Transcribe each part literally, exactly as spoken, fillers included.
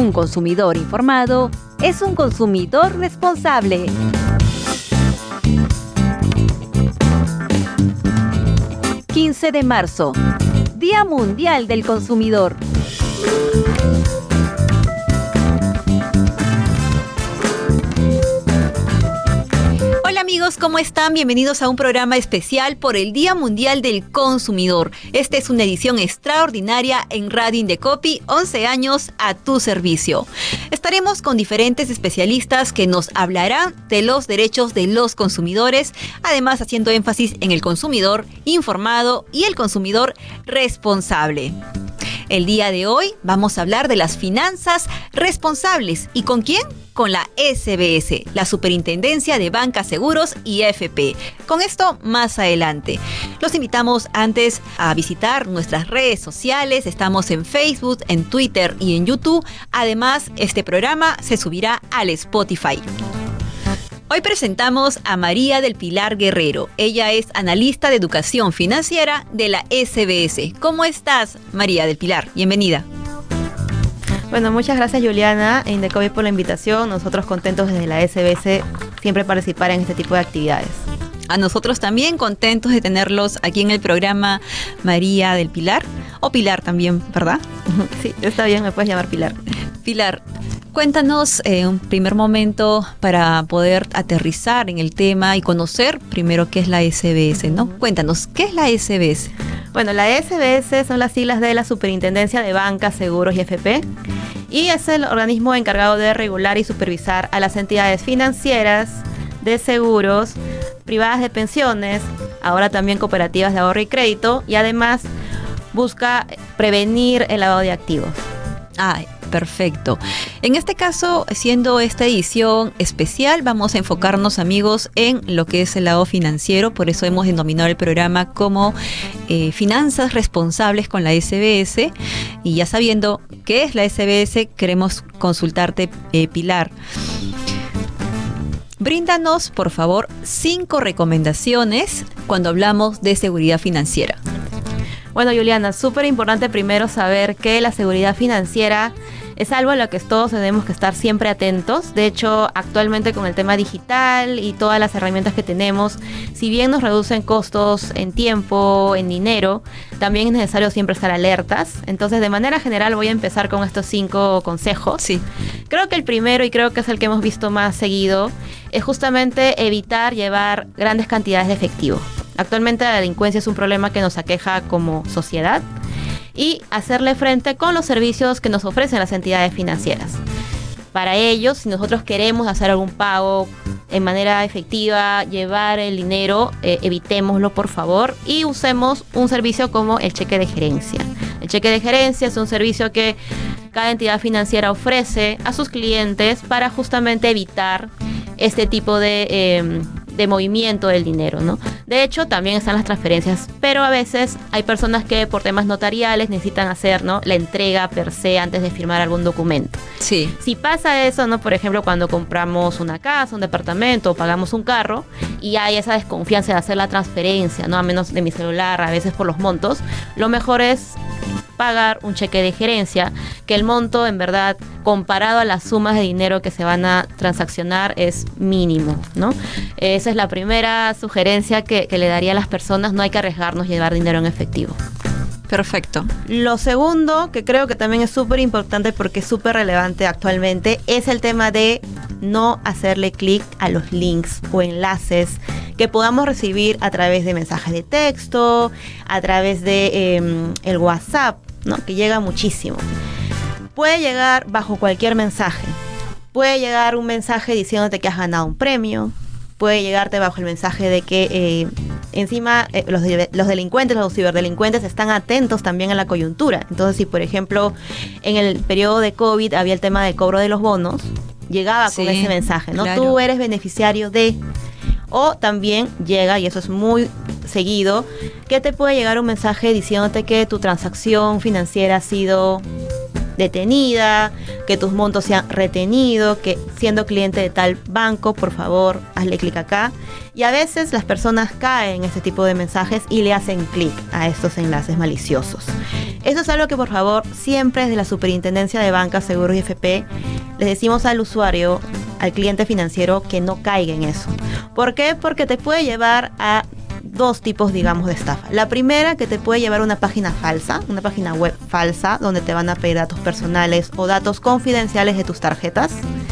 Un consumidor informado es un consumidor responsable. quince de marzo, Día Mundial del Consumidor. Hola amigos, ¿cómo están? Bienvenidos a un programa especial por el Día Mundial del Consumidor. Esta es una edición extraordinaria en Radio Indecopi, once años a tu servicio. Estaremos con diferentes especialistas que nos hablarán de los derechos de los consumidores, además haciendo énfasis en el consumidor informado y el consumidor responsable. El día de hoy vamos a hablar de las finanzas responsables. ¿Y con quién? Con la S B S, la Superintendencia de Banca, Seguros y F P. Con esto más adelante. Los invitamos antes a visitar nuestras redes sociales. Estamos en Facebook, en Twitter y en YouTube. Además, este programa se subirá al Spotify. Hoy presentamos a María del Pilar Guerrero. Ella es analista de educación financiera de la S B S. ¿Cómo estás, María del Pilar? Bienvenida. Bueno, muchas gracias, Juliana e Indecopi por la invitación. Nosotros contentos desde la S B S siempre participar en este tipo de actividades. A nosotros también contentos de tenerlos aquí en el programa, María del Pilar. O Pilar también, ¿verdad? Sí, está bien, me puedes llamar Pilar. Pilar, cuéntanos eh, un primer momento para poder aterrizar en el tema y conocer primero qué es la S B S, ¿no? Cuéntanos, ¿qué es la S B S? Bueno, la S B S son las siglas de la Superintendencia de Banca, Seguros y F P y es el organismo encargado de regular y supervisar a las entidades financieras, de seguros, privadas de pensiones, ahora también cooperativas de ahorro y crédito, y además busca prevenir el lavado de activos. Ah, perfecto. En este caso, siendo esta edición especial, vamos a enfocarnos, amigos, en lo que es el lado financiero. Por eso hemos denominado el programa como eh, Finanzas Responsables con la S B S. Y ya sabiendo qué es la S B S, queremos consultarte, eh, Pilar. Bríndanos, por favor, cinco recomendaciones cuando hablamos de seguridad financiera. Bueno, Juliana, súper importante primero saber que la seguridad financiera es algo a lo que todos tenemos que estar siempre atentos. De hecho, actualmente con el tema digital y todas las herramientas que tenemos, si bien nos reducen costos en tiempo, en dinero, también es necesario siempre estar alertas. Entonces, de manera general, voy a empezar con estos cinco consejos. Sí. Creo que el primero, y creo que es el que hemos visto más seguido, es justamente evitar llevar grandes cantidades de efectivo. Actualmente la delincuencia es un problema que nos aqueja como sociedad y hacerle frente con los servicios que nos ofrecen las entidades financieras. Para ello, si nosotros queremos hacer algún pago en manera efectiva, llevar el dinero, eh, evitémoslo por favor y usemos un servicio como el cheque de gerencia. El cheque de gerencia es un servicio que cada entidad financiera ofrece a sus clientes para justamente evitar este tipo de... Eh, de movimiento del dinero, ¿no? De hecho, también están las transferencias, pero a veces hay personas que por temas notariales necesitan hacer, ¿no?, la entrega per se antes de firmar algún documento. Sí. Si pasa eso, ¿no?, por ejemplo, cuando compramos una casa, un departamento o pagamos un carro y hay esa desconfianza de hacer la transferencia, ¿no?, a menos de mi celular, a veces por los montos, lo mejor es pagar un cheque de gerencia, que el monto en verdad comparado a las sumas de dinero que se van a transaccionar es mínimo, ¿no? Esa es la primera sugerencia que, que le daría a las personas, no hay que arriesgarnos a llevar dinero en efectivo. Perfecto. Lo segundo, que creo que también es súper importante porque es súper relevante actualmente, es el tema de no hacerle clic a los links o enlaces que podamos recibir a través de mensajes de texto, a través de eh, el WhatsApp, ¿no?, que llega muchísimo. Puede llegar bajo cualquier mensaje. Puede llegar un mensaje diciéndote que has ganado un premio. Puede llegarte bajo el mensaje de que eh, encima eh, los, de, los delincuentes, los ciberdelincuentes están atentos también a la coyuntura. Entonces, si por ejemplo en el periodo de COVID había el tema del cobro de los bonos, llegaba sí, con ese mensaje, ¿no? Claro. Tú eres beneficiario de... O también llega, y eso es muy seguido, que te puede llegar un mensaje diciéndote que tu transacción financiera ha sido detenida, que tus montos se han retenido, que siendo cliente de tal banco, por favor, hazle clic acá. Y a veces las personas caen en este tipo de mensajes y le hacen clic a estos enlaces maliciosos. Eso es algo que, por favor, siempre desde la Superintendencia de Banca, Seguros y F P les decimos al usuario, al cliente financiero, que no caiga en eso. ¿Por qué? Porque te puede llevar a dos tipos, digamos, de estafa. La primera, que te puede llevar a una página falsa, una página web falsa, donde te van a pedir datos personales o datos confidenciales de tus tarjetas.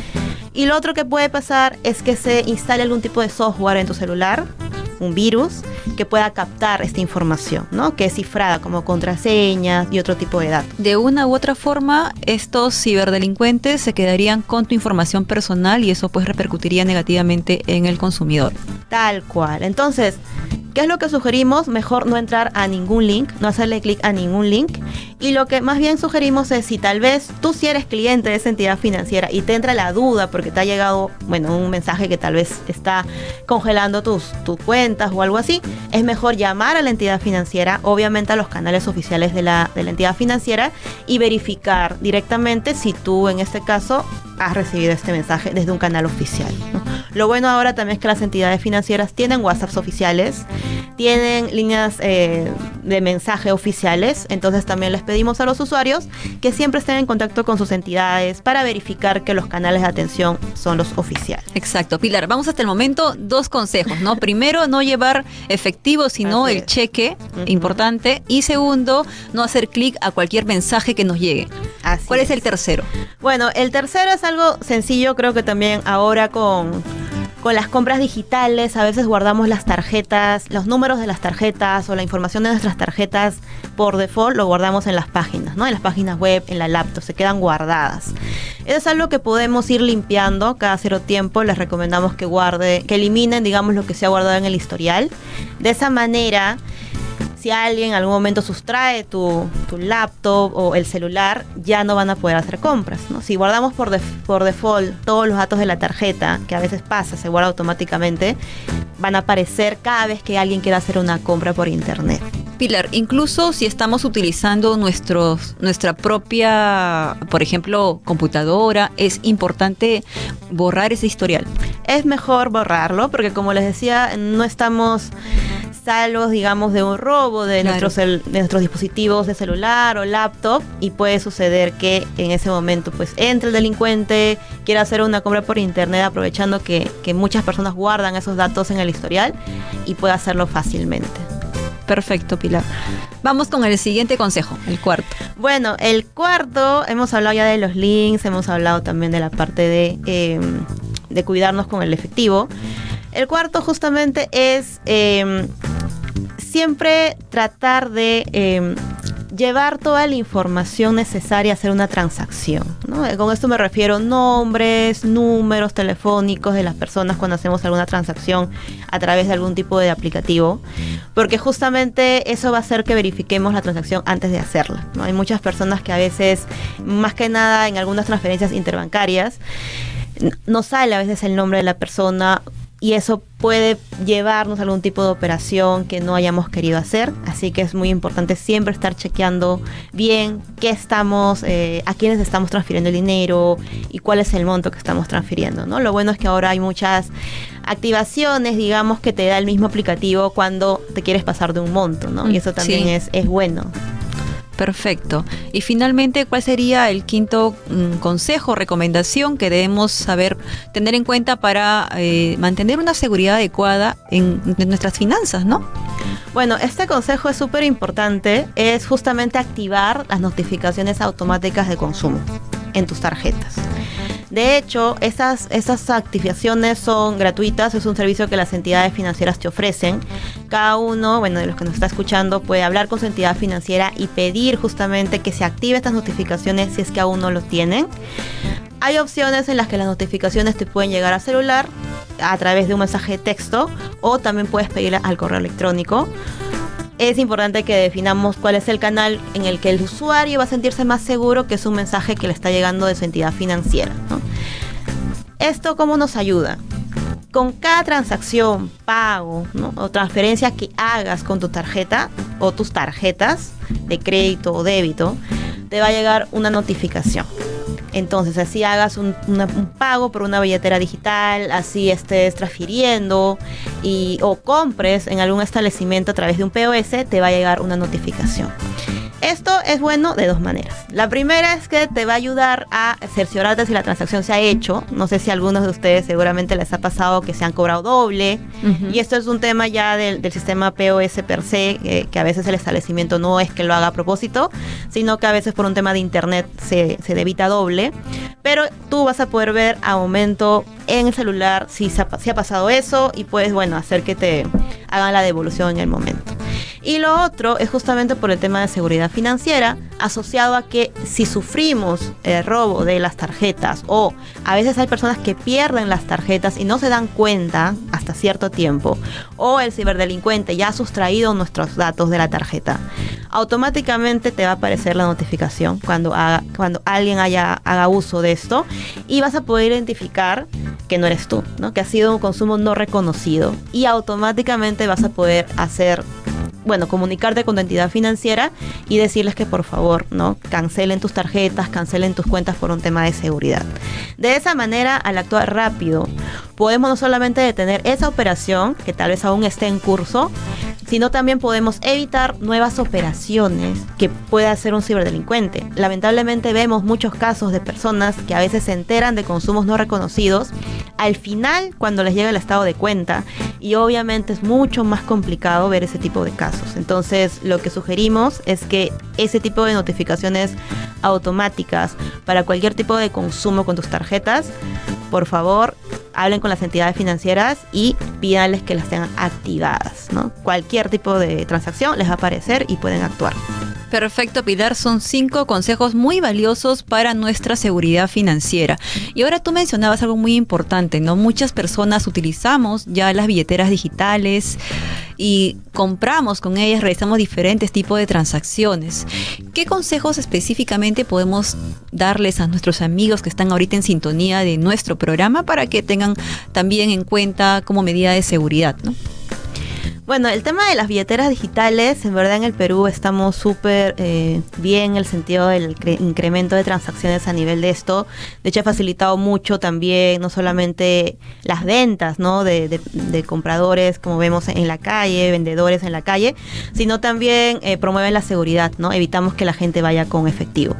Y lo otro que puede pasar es que se instale algún tipo de software en tu celular, un virus, que pueda captar esta información, ¿no? Que es cifrada como contraseñas y otro tipo de datos. De una u otra forma, estos ciberdelincuentes se quedarían con tu información personal y eso pues repercutiría negativamente en el consumidor. Tal cual. Entonces, ¿qué es lo que sugerimos? Mejor no entrar a ningún link, no hacerle clic a ningún link. Y lo que más bien sugerimos es, si tal vez tú sí eres cliente de esa entidad financiera y te entra la duda porque te ha llegado, bueno, un mensaje que tal vez está congelando tus, tus cuentas o algo así, es mejor llamar a la entidad financiera, obviamente a los canales oficiales de la, de la entidad financiera, y verificar directamente si tú, en este caso, has recibido este mensaje desde un canal oficial, ¿no? Lo bueno ahora también es que las entidades financieras tienen WhatsApps oficiales, tienen líneas eh, de mensaje oficiales, entonces también les pedimos a los usuarios que siempre estén en contacto con sus entidades para verificar que los canales de atención son los oficiales. Exacto. Pilar, vamos hasta el momento, dos consejos, ¿no? Primero, no llevar efectivo, sino Así el es. cheque, Uh-huh. importante. Y segundo, no hacer clic a cualquier mensaje que nos llegue. Así ¿Cuál es es. el tercero? Bueno, el tercero es algo sencillo, creo que también ahora con, con las compras digitales, a veces guardamos las tarjetas, los números de las tarjetas o la información de nuestras tarjetas por default lo guardamos en las páginas, ¿no? En las páginas web, en la laptop, se quedan guardadas. Eso es algo que podemos ir limpiando cada cierto tiempo. Les recomendamos que guarde, que eliminen, digamos, lo que se ha guardado en el historial. De esa manera, si alguien en algún momento sustrae tu, tu laptop o el celular, ya no van a poder hacer compras, ¿no? Si guardamos por, def, por default todos los datos de la tarjeta, que a veces pasa, se guarda automáticamente, van a aparecer cada vez que alguien quiera hacer una compra por internet. Pilar, incluso si estamos utilizando nuestros, nuestra propia, por ejemplo, computadora, es importante borrar ese historial. Es mejor borrarlo porque, como les decía, no estamos salvos, digamos, de un robo de, Claro. nuestros, cel- de nuestros dispositivos de celular o laptop, y puede suceder que en ese momento pues entre el delincuente, quiera hacer una compra por internet aprovechando que, que muchas personas guardan esos datos en el historial y puede hacerlo fácilmente. Perfecto, Pilar. Vamos con el siguiente consejo, el cuarto. Bueno, el cuarto, hemos hablado ya de los links, hemos hablado también de la parte de, eh, de cuidarnos con el efectivo. El cuarto justamente es eh, siempre tratar de eh, llevar toda la información necesaria a hacer una transacción, ¿no? Con esto me refiero a nombres, números telefónicos de las personas cuando hacemos alguna transacción a través de algún tipo de aplicativo, porque justamente eso va a hacer que verifiquemos la transacción antes de hacerla, ¿no? Hay muchas personas que a veces, más que nada en algunas transferencias interbancarias, no sale a veces el nombre de la persona, y eso puede llevarnos a algún tipo de operación que no hayamos querido hacer. Así que es muy importante siempre estar chequeando bien qué estamos, eh, a quiénes estamos transfiriendo el dinero y cuál es el monto que estamos transfiriendo, ¿no? Lo bueno es que ahora hay muchas activaciones, digamos, que te da el mismo aplicativo cuando te quieres pasar de un monto, ¿no? Y eso también Sí. es, es bueno. Perfecto. Y finalmente, ¿cuál sería el quinto mm, consejo, recomendación que debemos saber tener en cuenta para eh, mantener una seguridad adecuada en, en nuestras finanzas, ¿no? Bueno, este consejo es súper importante, es justamente activar las notificaciones automáticas de consumo en tus tarjetas. De hecho, esas, esas activaciones son gratuitas, es un servicio que las entidades financieras te ofrecen. Cada uno, bueno, de los que nos está escuchando, puede hablar con su entidad financiera y pedir justamente que se active estas notificaciones si es que aún no lo tienen. Hay opciones en las que las notificaciones te pueden llegar a celular a través de un mensaje de texto, o también puedes pedir al correo electrónico. Es importante que definamos cuál es el canal en el que el usuario va a sentirse más seguro que es un mensaje que le está llegando de su entidad financiera, ¿no? ¿Esto cómo nos ayuda? Con cada transacción, pago, ¿no? o transferencia que hagas con tu tarjeta o tus tarjetas de crédito o débito, te va a llegar una notificación. Entonces, así hagas un, una, un pago por una billetera digital, así estés transfiriendo y, o compres en algún establecimiento a través de un P O S, te va a llegar una notificación. Esto es bueno de dos maneras. La primera es que te va a ayudar a cerciorarte si la transacción se ha hecho. No sé si a algunos de ustedes seguramente les ha pasado que se han cobrado doble. Uh-huh. Y esto es un tema ya del, del sistema P O S per se, eh, que a veces el establecimiento no es que lo haga a propósito, sino que a veces por un tema de internet se, se debita doble. Pero tú vas a poder ver a momento en el celular si se ha, si ha pasado eso y puedes, bueno, hacer que te hagan la devolución en el momento. Y lo otro es justamente por el tema de seguridad financiera, asociado a que si sufrimos el robo de las tarjetas, o a veces hay personas que pierden las tarjetas y no se dan cuenta hasta cierto tiempo, o el ciberdelincuente ya ha sustraído nuestros datos de la tarjeta, automáticamente te va a aparecer la notificación cuando, haga, cuando alguien haya, haga uso de esto, y vas a poder identificar que no eres tú, ¿no? Que ha sido un consumo no reconocido, y automáticamente vas a poder hacer, bueno, comunicarte con tu entidad financiera y decirles que por favor, ¿no? Cancelen tus tarjetas, cancelen tus cuentas por un tema de seguridad. De esa manera, al actuar rápido, podemos no solamente detener esa operación, que tal vez aún esté en curso, sino también podemos evitar nuevas operaciones que pueda hacer un ciberdelincuente. Lamentablemente vemos muchos casos de personas que a veces se enteran de consumos no reconocidos al final cuando les llega el estado de cuenta, y obviamente es mucho más complicado ver ese tipo de casos. Entonces lo que sugerimos es que ese tipo de notificaciones automáticas para cualquier tipo de consumo con tus tarjetas, por favor, hablen con las entidades financieras y pídanles que las tengan activadas, ¿no? Cualquier tipo de transacción les va a aparecer y pueden actuar. Perfecto, Pilar, son cinco consejos muy valiosos para nuestra seguridad financiera. Y ahora tú mencionabas algo muy importante, ¿no? Muchas personas utilizamos ya las billeteras digitales y compramos con ellas, realizamos diferentes tipos de transacciones. ¿Qué consejos específicamente podemos darles a nuestros amigos que están ahorita en sintonía de nuestro programa para que tengan también en cuenta como medida de seguridad, ¿no? Bueno, el tema de las billeteras digitales, en verdad en el Perú estamos súper eh, bien en el sentido del cre- incremento de transacciones a nivel de esto. De hecho, ha facilitado mucho también, no solamente las ventas, ¿no? de, de, de compradores, como vemos en la calle, vendedores en la calle, sino también eh, promueven la seguridad, ¿no? Evitamos que la gente vaya con efectivo.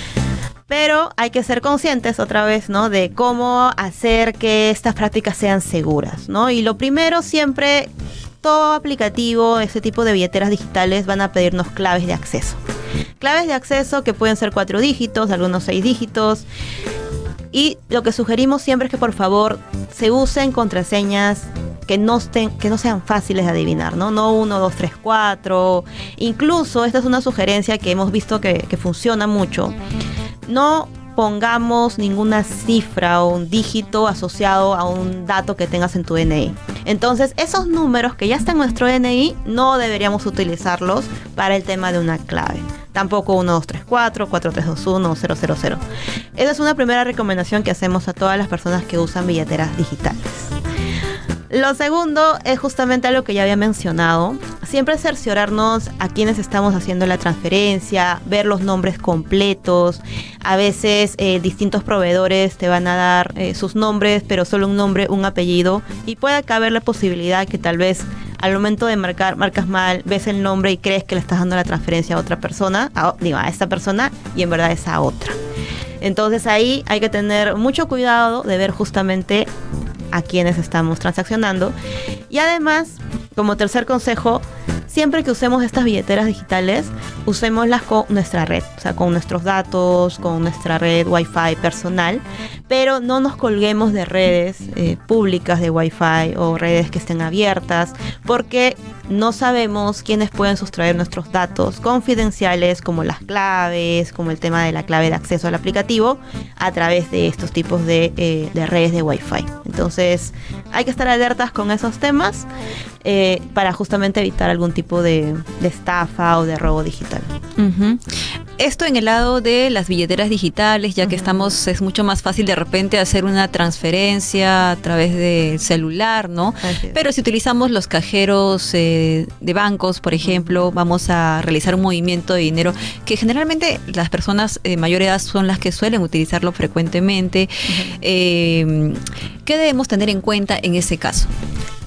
Pero hay que ser conscientes otra vez, ¿no? De cómo hacer que estas prácticas sean seguras, ¿no? Y lo primero siempre, todo aplicativo, este tipo de billeteras digitales van a pedirnos claves de acceso. Claves de acceso que pueden ser cuatro dígitos, algunos seis dígitos. Y lo que sugerimos siempre es que por favor se usen contraseñas que no, estén, que no sean fáciles de adivinar, ¿no? No uno, dos, tres, cuatro. Incluso, esta es una sugerencia que hemos visto que, que funciona mucho. No pongamos ninguna cifra o un dígito asociado a un dato que tengas en tu D N I. Entonces, esos números que ya están en nuestro D N I, no deberíamos utilizarlos para el tema de una clave. Tampoco uno, dos, tres, cuatro, cuatro, tres, dos, uno o cero, cero, cero. Esa es una primera recomendación que hacemos a todas las personas que usan billeteras digitales. Lo segundo es justamente algo que ya había mencionado. Siempre cerciorarnos a quienes estamos haciendo la transferencia, ver los nombres completos. A veces eh, distintos proveedores te van a dar eh, sus nombres, pero solo un nombre, un apellido. Y puede caber la posibilidad que tal vez al momento de marcar, marcas mal, ves el nombre y crees que le estás dando la transferencia a otra persona, a, digo, a esta persona, y en verdad es a otra. Entonces ahí hay que tener mucho cuidado de ver justamente a quienes estamos transaccionando. Y además, como tercer consejo, siempre que usemos estas billeteras digitales, usémoslas con nuestra red, o sea, con nuestros datos, con nuestra red Wi-Fi personal, pero no nos colguemos de redes eh, públicas de Wi-Fi o redes que estén abiertas, porque no sabemos quiénes pueden sustraer nuestros datos confidenciales, como las claves, como el tema de la clave de acceso al aplicativo, a través de estos tipos de, eh, de redes de Wi-Fi. Entonces, hay que estar alertas con esos temas eh, para justamente evitar algún tipo de, de estafa o de robo digital. Uh-huh. Esto en el lado de las billeteras digitales, ya que uh-huh. estamos, es mucho más fácil de repente hacer una transferencia a través del celular, ¿no? Pero si utilizamos los cajeros eh, de bancos, por ejemplo, uh-huh. vamos a realizar un movimiento de dinero que generalmente las personas de mayor edad son las que suelen utilizarlo frecuentemente. Uh-huh. Eh, ¿Qué debemos tener en cuenta en ese caso?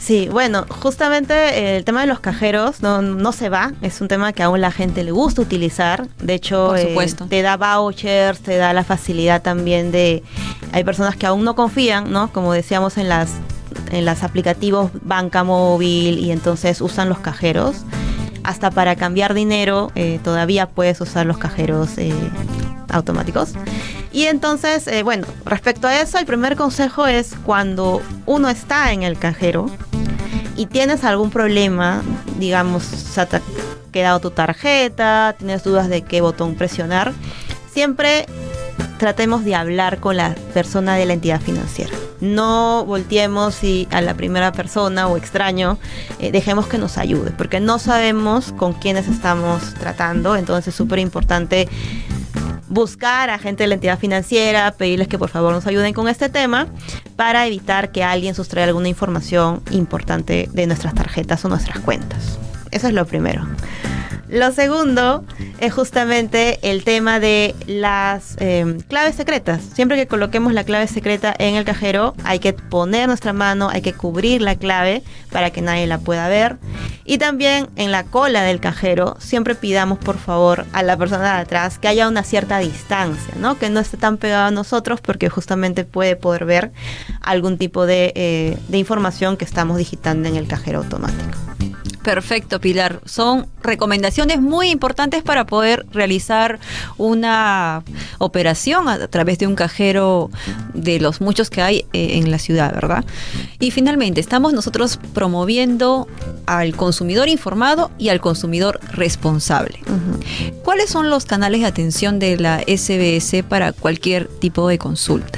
Sí, bueno, justamente el tema de los cajeros no, no se va, es un tema que aún la gente le gusta utilizar, de hecho Por supuesto. Eh, te da vouchers, te da la facilidad también de, hay personas que aún no confían, ¿no? Como decíamos en las, en los aplicativos banca móvil y entonces usan los cajeros, hasta para cambiar dinero eh, todavía puedes usar los cajeros eh, automáticos. Y entonces, eh, bueno, respecto a eso, el primer consejo es cuando uno está en el cajero y tienes algún problema, digamos, se ha quedado tu tarjeta, tienes dudas de qué botón presionar, siempre tratemos de hablar con la persona de la entidad financiera. No volteemos y a la primera persona o extraño, eh, dejemos que nos ayude, porque no sabemos con quiénes estamos tratando, entonces es súper importante buscar a gente de la entidad financiera, pedirles que por favor nos ayuden con este tema para evitar que alguien sustraiga alguna información importante de nuestras tarjetas o nuestras cuentas. Eso es lo primero. Lo segundo es justamente el tema de las eh, claves secretas. Siempre que coloquemos la clave secreta en el cajero, hay que poner nuestra mano, hay que cubrir la clave para que nadie la pueda ver. Y también en la cola del cajero, siempre pidamos por favor a la persona de atrás que haya una cierta distancia, ¿no? Que no esté tan pegado a nosotros porque justamente puede poder ver algún tipo de, eh, de información que estamos digitando en el cajero automático. Perfecto, Pilar. Son recomendaciones muy importantes para poder realizar una operación a través de un cajero de los muchos que hay eh, en la ciudad, ¿verdad? Y finalmente, estamos nosotros promoviendo al consumidor informado y al consumidor responsable. Uh-huh. ¿Cuáles son los canales de atención de la S B S para cualquier tipo de consulta?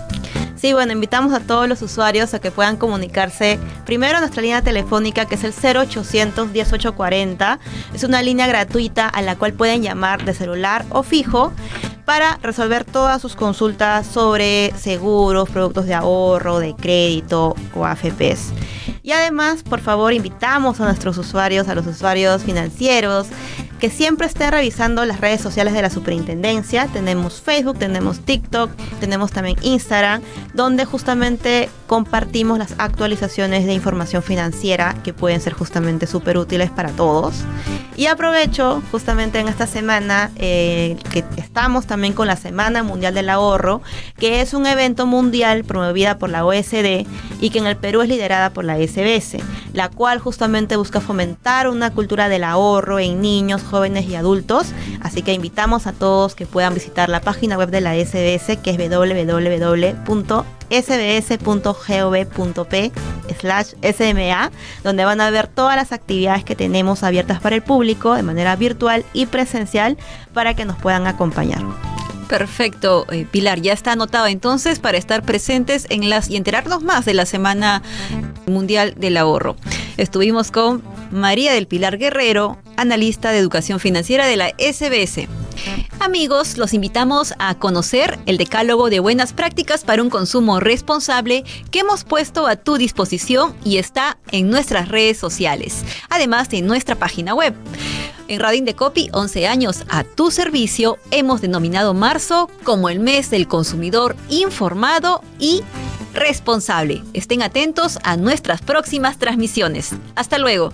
Sí, bueno, invitamos a todos los usuarios a que puedan comunicarse primero a nuestra línea telefónica, que es el cero ochocientos, diez, ocho cuarenta. Es una línea gratuita a la cual pueden llamar de celular o fijo para resolver todas sus consultas sobre seguros, productos de ahorro, de crédito o A F Pes. Y además, por favor, invitamos a nuestros usuarios, a los usuarios financieros, que siempre estén revisando las redes sociales de la superintendencia. Tenemos Facebook, tenemos TikTok, tenemos también Instagram, donde justamente compartimos las actualizaciones de información financiera que pueden ser justamente súper útiles para todos. Y aprovecho justamente en esta semana eh, que estamos también con la Semana Mundial del Ahorro, que es un evento mundial promovida por la O E C D y que en el Perú es liderada por la S B S, la cual justamente busca fomentar una cultura del ahorro en niños, jóvenes y adultos. Así que invitamos a todos que puedan visitar la página web de la S B S, que es doble u doble u doble u punto s b s punto gov punto p slash s m a, donde van a ver todas las actividades que tenemos abiertas para el público de manera virtual y presencial para que nos puedan acompañar. Perfecto, eh, Pilar, ya está anotado entonces para estar presentes en las y enterarnos más de la Semana Mundial del Ahorro. Estuvimos con María del Pilar Guerrero, analista de educación financiera de la S B S. Amigos, los invitamos a conocer el decálogo de buenas prácticas para un consumo responsable que hemos puesto a tu disposición y está en nuestras redes sociales, además de nuestra página web. En Radio Indecopi, once años a tu servicio, hemos denominado marzo como el mes del consumidor informado y responsable. Estén atentos a nuestras próximas transmisiones. Hasta luego.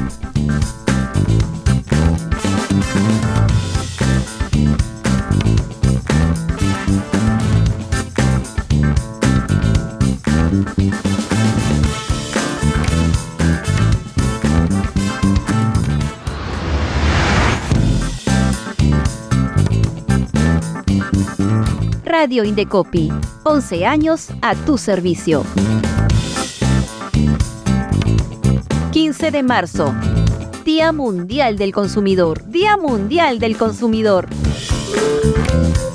Radio Indecopi, once años a tu servicio. quince de marzo, Día Mundial del Consumidor. Día Mundial del Consumidor.